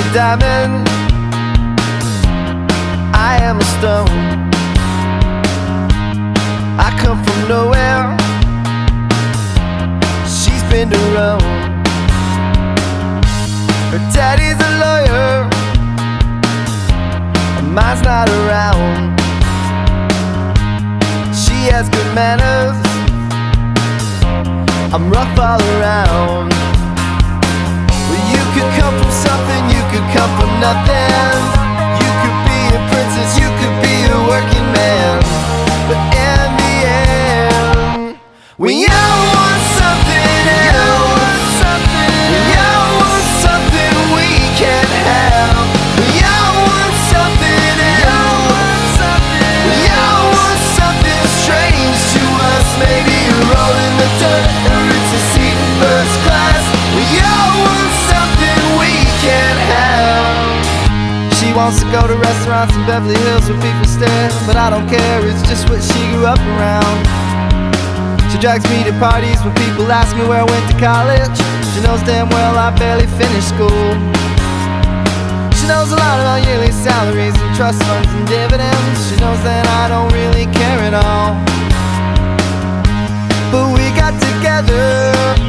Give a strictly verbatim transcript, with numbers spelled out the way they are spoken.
diamond, I am a stone. I come from nowhere, she's been to Rome. Her daddy's a lawyer, and mine's not around. She has good manners, I'm rough all around. Well, you could come from something, you could come from nothing. You could be a princess, you could be a working man. But in the end, we all want something else. We all want something we can't have. We all want something else. We all want something strange to us. Maybe a roll in the dirt, or it's a seat in first class. We all want something we can't have. She wants to go to restaurants in Beverly Hills where people stare, but I don't care, it's just what she grew up around. She drags me to parties when people ask me where I went to college. She knows damn well I barely finished school. She knows a lot about yearly salaries and trust funds and dividends. She knows that I don't really care at all. But we got together